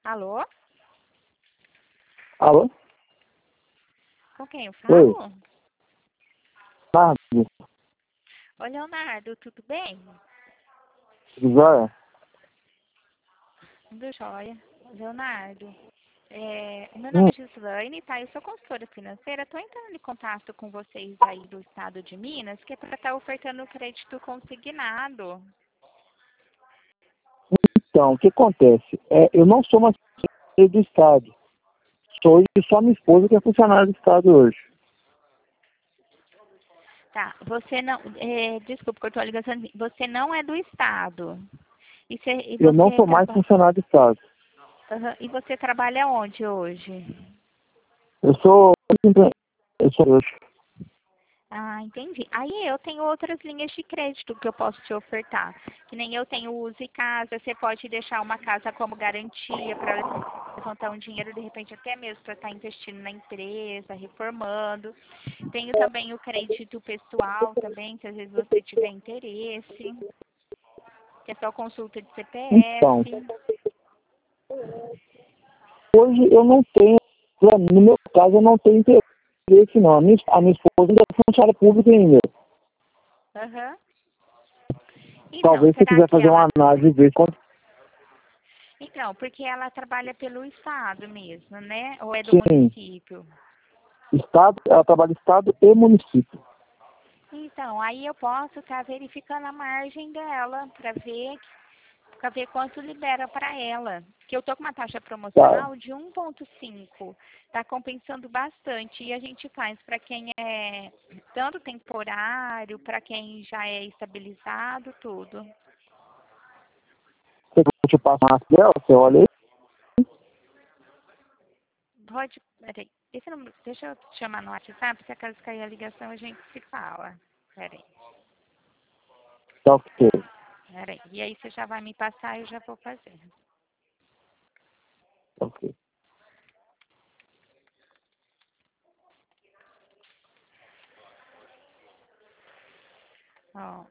Alô? Alô? Com quem eu Oi. falo? Tarde. Oi, Leonardo, tudo bem? Tudo jóia? Tudo jóia. Leonardo, meu nome Hum, é Gislaine, tá? Eu sou consultora financeira. Estou entrando em contato com vocês aí do estado de Minas, que é para estar ofertando crédito consignado. então, o que acontece? Eu não sou mais funcionário do Estado. Sou só minha esposa que é funcionária do Estado hoje. Tá, você não... desculpa que eu estou ligando. Você não é do estado. E Eu não você sou mais trabalha... funcionário do Estado. E você trabalha onde hoje? Eu sou... Eu sou hoje. Ah, entendi. Aí eu tenho outras linhas de crédito que eu posso te ofertar. Que nem eu tenho uso e casa, você pode deixar uma casa como garantia para levantar um dinheiro, de repente até mesmo para estar investindo na empresa, reformando. Tenho também o crédito pessoal também, se às vezes você tiver interesse, que é só consulta de Então, CPF. hoje eu não tenho... No meu caso, eu não tenho interesse, não. A minha esposa ainda é funcionária pública ainda. Aham. Então, Talvez se você será quiser que fazer uma ela... análise e ver quanto... Então, porque ela trabalha pelo estado mesmo, né? Ou é do Sim, município? Estado, ela trabalha Estado e município. Então, aí eu posso estar verificando a margem dela para ver quanto libera para ela. Que eu tô com uma taxa Tá. promocional de 1,5. Está compensando bastante. E a gente faz para quem é tanto temporário, para quem já é estabilizado, tudo. Você te passa uma dela, você olha aí. Pode, peraí. Esse número, deixa eu te chamar no WhatsApp, se acaso cair a ligação a gente se fala. Peraí, Tá ok. peraí. E aí você já vai me passar e eu já vou fazer. Ok. Ó,